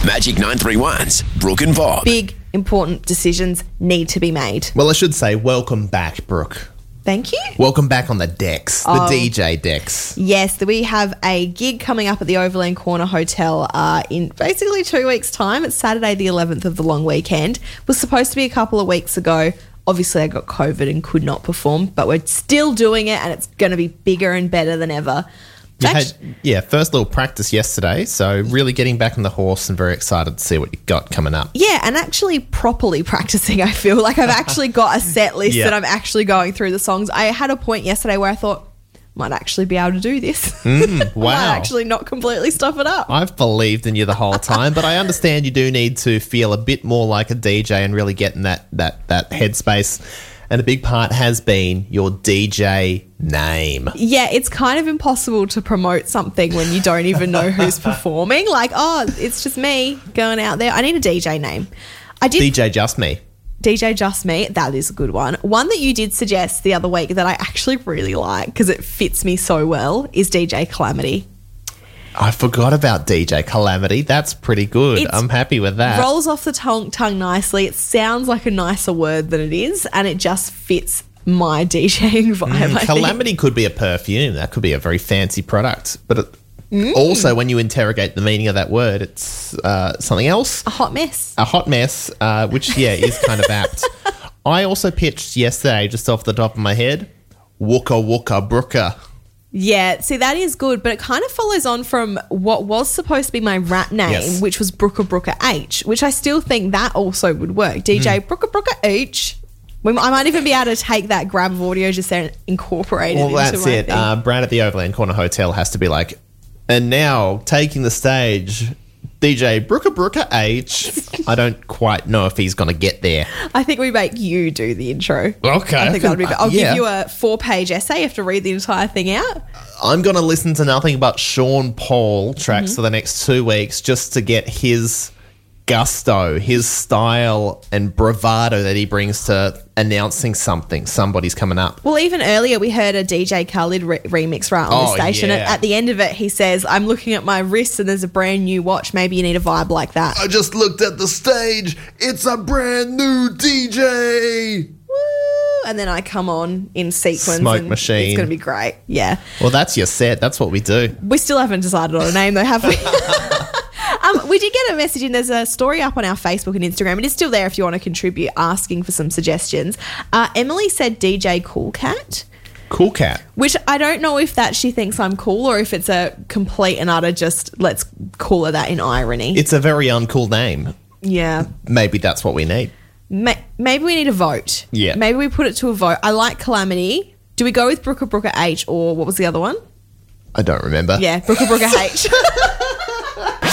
Magic 931's Brooke and Bob. Big, important decisions need to be made. Well, I should say, welcome back, Brooke. Thank you. Welcome back on the decks, the DJ decks. Yes, we have a gig coming up at the Overland Corner Hotel in basically 2 weeks' time. It's Saturday the 11th of the long weekend. It was supposed to be a couple of weeks ago. Obviously, I got COVID and could not perform, but we're still doing it, and it's going to be bigger and better than ever. First little practice yesterday, so really getting back on the horse and very excited to see what you got coming up. Yeah, and actually properly practicing, I feel like I've actually got a set list that I'm actually going through the songs. I had a point yesterday where I thought, might actually be able to do this. Wow. Might actually not completely stuff it up. I've believed in you the whole time, but I understand you do need to feel a bit more like a DJ and really get in that headspace. And a big part has been your DJ name. Yeah, it's kind of impossible to promote something when you don't even know who's performing. Like, it's just me going out there. I need a DJ name. DJ Just Me. DJ Just Me, that is a good one. One that you did suggest the other week that I actually really like because it fits me so well is DJ Calamity. I forgot about DJ Calamity. That's pretty good. I'm happy with that. Rolls off the tongue nicely. It sounds like a nicer word than it is, and it just fits my DJing vibe. Calamity could be a perfume. That could be a very fancy product. But also, when you interrogate the meaning of that word, it's something else. A hot mess. A hot mess, which, is kind of apt. I also pitched yesterday, just off the top of my head, Wooka Wooka Brooker. Yeah, see, that is good, but it kind of follows on from what was supposed to be my rap name, which was Brooker Brooker H, which I still think that also would work. DJ Brooker Brooker H. I might even be able to take that grab of audio just there and incorporate it into my that's it. thing. Brad at the Overland Corner Hotel has to be like, and now taking the stage, DJ Brooker Brooker H. I don't quite know if he's going to get there. I think we make you do the intro. Okay. I think that would be better. I'll give you a 4-page essay. You have to read the entire thing out. I'm going to listen to nothing but Sean Paul tracks for the next 2 weeks just to get his gusto, his style and bravado that he brings to announcing something. Somebody's coming up. Well, even earlier we heard a DJ Khaled remix right on the station. Yeah. At the end of it, he says, I'm looking at my wrist and there's a brand new watch. Maybe you need a vibe like that. I just looked at the stage. It's a brand new DJ. Woo! And then I come on in sequence. Smoke and machine. It's going to be great. Yeah. Well, that's your set. That's what we do. We still haven't decided on a name though, have we? We did get a message in. There's a story up on our Facebook and Instagram. It is still there if you want to contribute, asking for some suggestions. Emily said DJ Cool Cat. Cool Cat. Which I don't know if that she thinks I'm cool or if it's a complete and utter just let's call her that in irony. It's a very uncool name. Yeah. Maybe that's what we need. Maybe we need a vote. Yeah. Maybe we put it to a vote. I like Calamity. Do we go with Brooker Brooker H or what was the other one? I don't remember. Yeah, Brooker Brooker H.